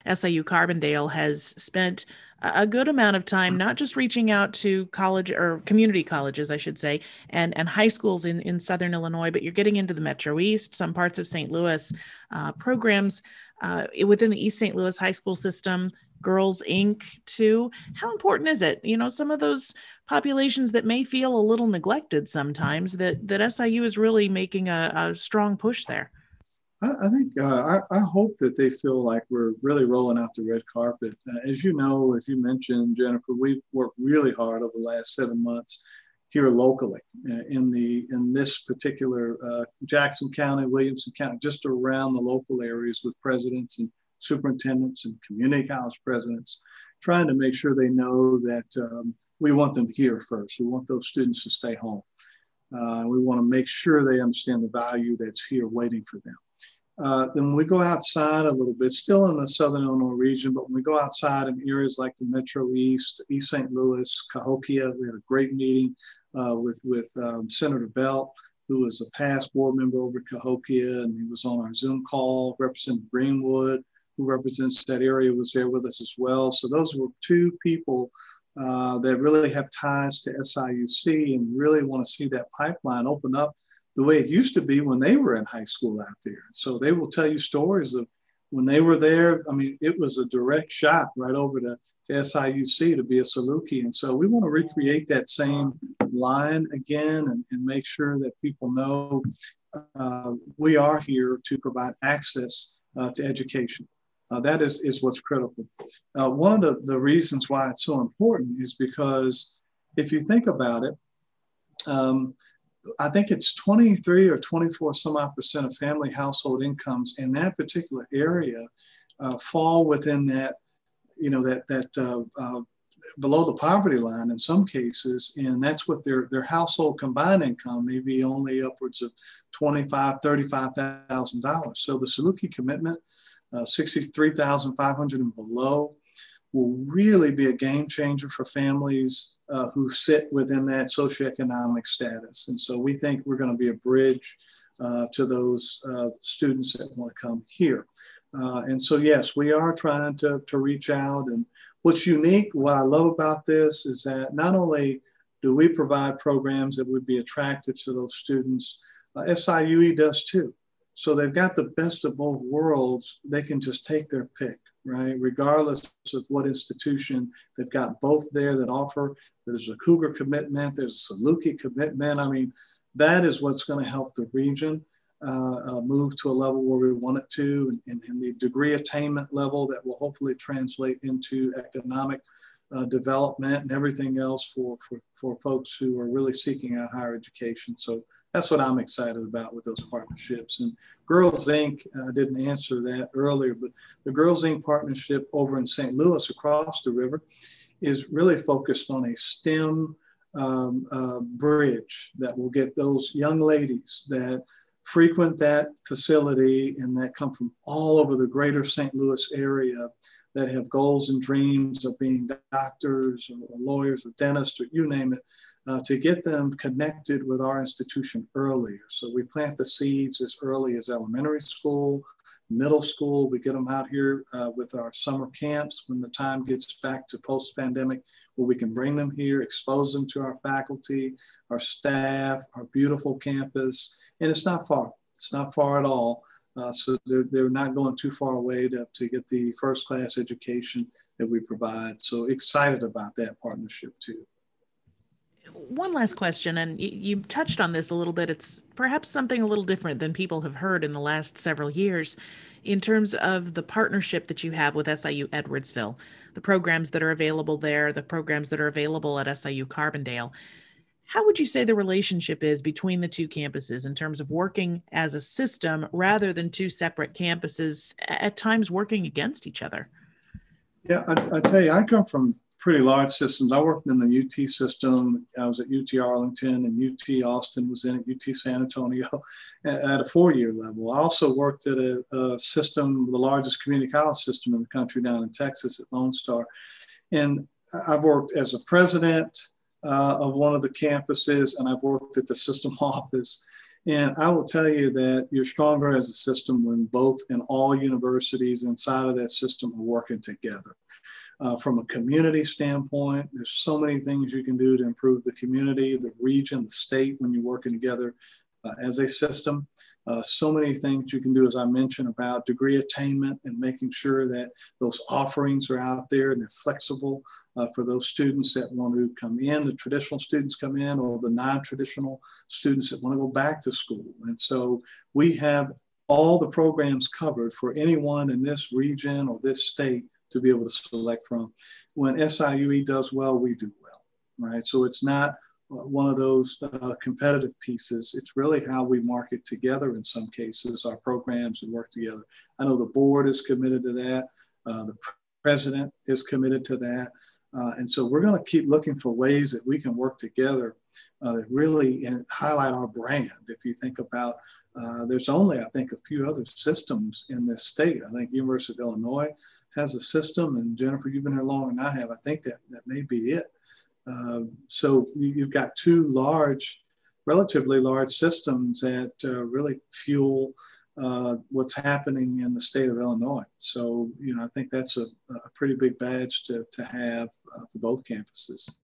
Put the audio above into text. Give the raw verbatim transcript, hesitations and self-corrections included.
S I U Carbondale has spent a good amount of time not just reaching out to college or community colleges, I should say, and, and high schools in, in Southern Illinois, but you're getting into the Metro East, some parts of Saint Louis, uh, programs uh, within the East Saint Louis high school system, Girls Incorporated too. How important is it? You know, some of those populations that may feel a little neglected sometimes, that, that S I U is really making a, a strong push there. I, I think, uh, I, I hope that they feel like we're really rolling out the red carpet. Uh, as you know, as you mentioned, Jennifer, we've worked really hard over the last seven months here locally uh, in the in this particular uh, Jackson County, Williamson County, just around the local areas with presidents and superintendents and community college presidents, trying to make sure they know that um, we want them here first. We want those students to stay home. Uh, we want to make sure they understand the value that's here waiting for them. Uh, then when we go outside a little bit, still in the Southern Illinois region, but when we go outside in areas like the Metro East, East Saint Louis, Cahokia, we had a great meeting uh, with, with um, Senator Belt, who was a past board member over at Cahokia, and he was on our Zoom call. Representative Greenwood, who represents that area, was there with us as well. So those were two people uh, that really have ties to S I U C and really want to see that pipeline open up the way it used to be when they were in high school out there. So they will tell you stories of when they were there. I mean, it was a direct shot right over to, to S I U C to be a Saluki. And so we want to recreate that same line again and, and make sure that people know uh, we are here to provide access uh, to education. Uh, that is, is what's critical. Uh, one of the, the reasons why it's so important is because if you think about it, um, I think it's twenty-three or twenty-four some odd percent of family household incomes in that particular area uh, fall within that, you know, that, that uh, uh, below the poverty line in some cases. And that's what their, their household combined income may be only upwards of twenty-five thousand dollars, thirty-five thousand dollars. So the Saluki commitment, uh, sixty-three thousand five hundred dollars and below, will really be a game changer for families uh, who sit within that socioeconomic status. And so we think we're going to be a bridge uh, to those uh, students that want to come here. Uh, and so, yes, we are trying to, to reach out. And what's unique, what I love about this is that not only do we provide programs that would be attractive to those students, uh, S I U E does too. So they've got the best of both worlds. They can just take their pick, right? Regardless of what institution, they've got both there that offer. There's a Cougar commitment, there's a Saluki commitment. I mean, that is what's going to help the region uh, uh, move to a level where we want it to, and, and the degree attainment level that will hopefully translate into economic uh, development and everything else for, for, for folks who are really seeking out higher education. So that's what I'm excited about with those partnerships. And Girls Incorporated, I uh, didn't answer that earlier, but the Girls Incorporated partnership over in Saint Louis across the river is really focused on a STEM um, uh, bridge that will get those young ladies that frequent that facility and that come from all over the greater Saint Louis area that have goals and dreams of being doctors or lawyers or dentists or you name it, Uh, to get them connected with our institution earlier. So we plant the seeds as early as elementary school, middle school. We get them out here uh, with our summer camps when the time gets back to post-pandemic, where we can bring them here, expose them to our faculty, our staff, our beautiful campus. And it's not far. It's not far at all. Uh, so they're, they're not going too far away to, to get the first class education that we provide. So excited about that partnership too. One last question, and you touched on this a little bit. It's perhaps something a little different than people have heard in the last several years in terms of the partnership that you have with S I U Edwardsville, the programs that are available there, the programs that are available at S I U Carbondale. How would you say the relationship is between the two campuses in terms of working as a system rather than two separate campuses, at times working against each other? Yeah, I, I tell you, I come from pretty large systems. I worked in the U T system. I was at U T Arlington, and U T Austin was in it, U T San Antonio at a four-year level. I also worked at a, a system, the largest community college system in the country down in Texas at Lone Star. And I've worked as a president uh, of one of the campuses, and I've worked at the system office. And I will tell you that you're stronger as a system when both and all universities inside of that system are working together. Uh, from a community standpoint, there's so many things you can do to improve the community, the region, the state when you're working together uh, as a system. Uh, so many things you can do, as I mentioned, about degree attainment and making sure that those offerings are out there and they're flexible uh, for those students that want to come in, the traditional students come in, or the non-traditional students that want to go back to school. And so we have all the programs covered for anyone in this region or this state to be able to select from. When S I U E does well, we do well, right? So it's not one of those uh, competitive pieces. It's really how we market together in some cases, our programs and work together. I know the board is committed to that. Uh, the president is committed to that. Uh, and so we're gonna keep looking for ways that we can work together uh, that really and highlight our brand. If you think about, uh, there's only, I think, a few other systems in this state. I think University of Illinois has a system, and Jennifer, you've been here longer than I have. I think that that may be it. Uh, so you, you've got two large, relatively large systems that uh, really fuel uh, what's happening in the state of Illinois. So, you know, I think that's a, a pretty big badge to, to have uh, for both campuses.